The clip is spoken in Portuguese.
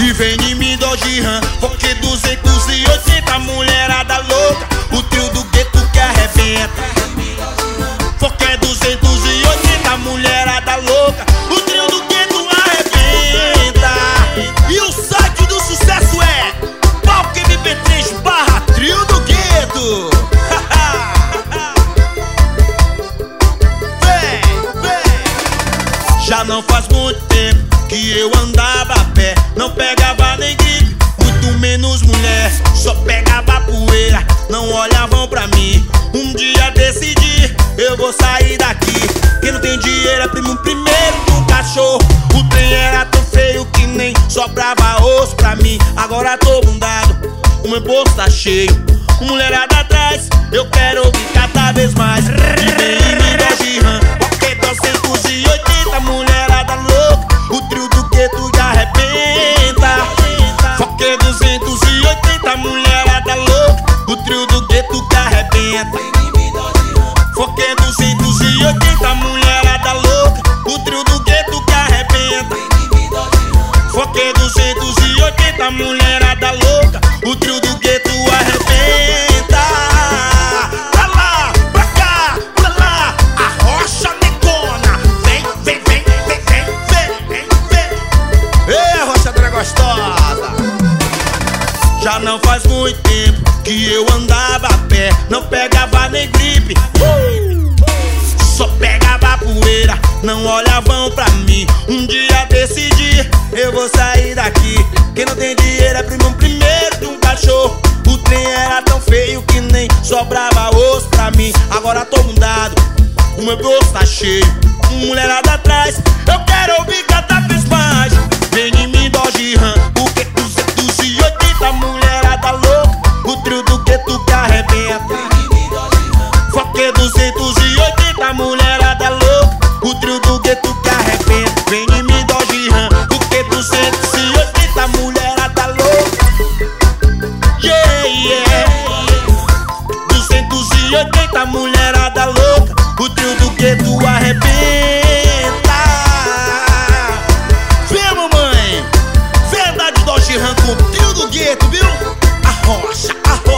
E vem em mim, Dodge Ram, porque 280 mulherada louca. O trio do gueto que arrebenta. Porque 280 mulherada louca. O trio do gueto arrebenta. E o site do sucesso é palcomp3/trio do gueto. Já não faz muito tempo que eu andava a pé. Não pegava nem gripe, muito menos mulher. Só pegava poeira, não olhavam pra mim. Um dia decidi, eu vou sair daqui. Quem não tem dinheiro é primo primeiro de um cachorro. O trem era tão feio que nem sobrava osso pra mim. Agora tô bundado, o meu bolso tá cheio. Mulherada atrás, eu quero ouvir cada vez mais. E vem em mim, Dodge Ram, porque 280 mulherada louca. O trio do gueto já arrebenta. Porque 280 mulherada louca. O trio do gueto que arrebenta. Porque 280 mulherada louca. O trio do gueto que arrebenta. Porque 280 mulherada louca. O trio do gueto arrebenta. Pra lá, pra cá, pra lá. A rocha negona. Vem, vem, vem, vem, vem, vem, vem. Ei, rochadeira gostosa. Já não faz muito tempo que eu andava a pé. Não pegava nem gripe, só pegava poeira, não olhavam pra mim. Um dia decidi, eu vou sair daqui. Quem não tem dinheiro é primo primeiro de um cachorro. O trem era tão feio que nem sobrava osso pra mim. Agora tô mudado, o meu bolso tá cheio. Mulherada atrás, eu quero ouvir cada vez mais. Vem em mim, Dodge Ram, porque 280 mulherada louca. O trio do gueto que arrebenta. Porque 280 mulherada louca. O trio do gueto que arrebenta. Vem em mim, Dodge Ram, porque 280 mulherada louca. Yeah, yeah. 280 mulherada louca. O trio do gueto arrebenta. Vem, mamãe, verdade, Dodge Ram com o trio do gueto, viu? A rocha, a rocha.